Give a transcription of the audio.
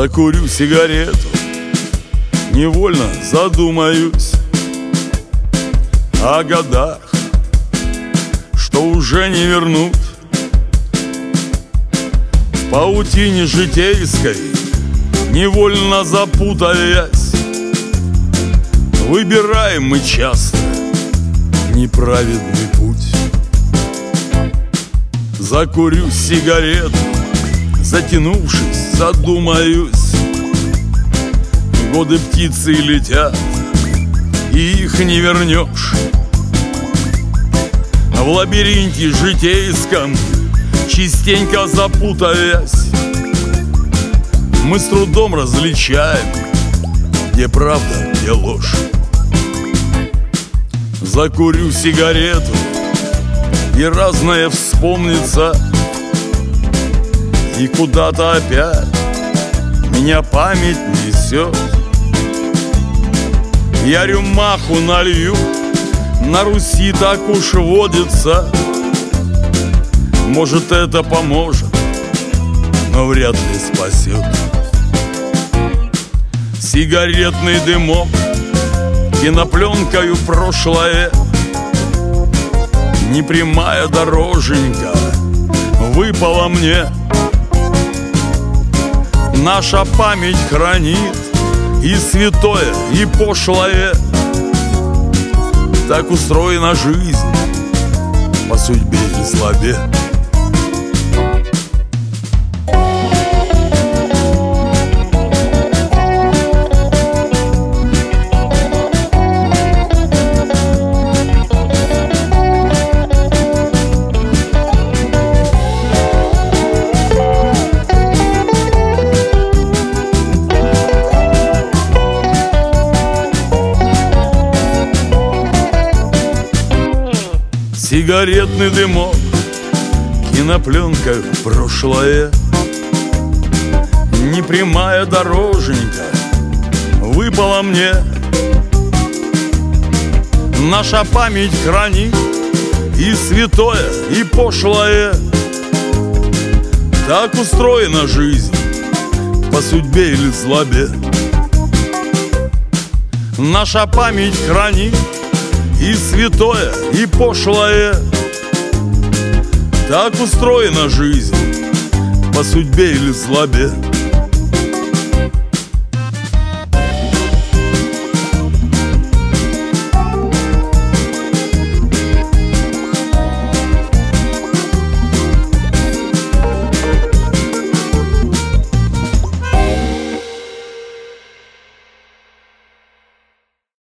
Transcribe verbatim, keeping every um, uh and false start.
Закурю сигарету, невольно задумаюсь о годах, что уже не вернут. В паутине житейской невольно запутаясь, выбираем мы часто неправедный путь. Закурю сигарету, затянувшись, задумаюсь. Годы птицы летят, и их не вернешь. В лабиринте житейском, частенько запутаясь, мы с трудом различаем, где правда, где ложь. Закурю сигарету, и разное вспомнится, и куда-то опять меня память несет. Я рюмаху налью, на Руси так уж водится. Может, это поможет, но вряд ли спасет. Сигаретный дымок, кинопленкою прошлое, непрямая дороженька выпала мне. Наша память хранит и святое, и пошлое. Так устроена жизнь по судьбе или злобе. Сигаретный дымок, кинопленка в прошлое, непрямая дороженька выпала мне. Наша память хранит и святое, и пошлое. Так устроена жизнь по судьбе или злобе. Наша память хранит и святое, и пошлое. Так устроена жизнь по судьбе или злобе.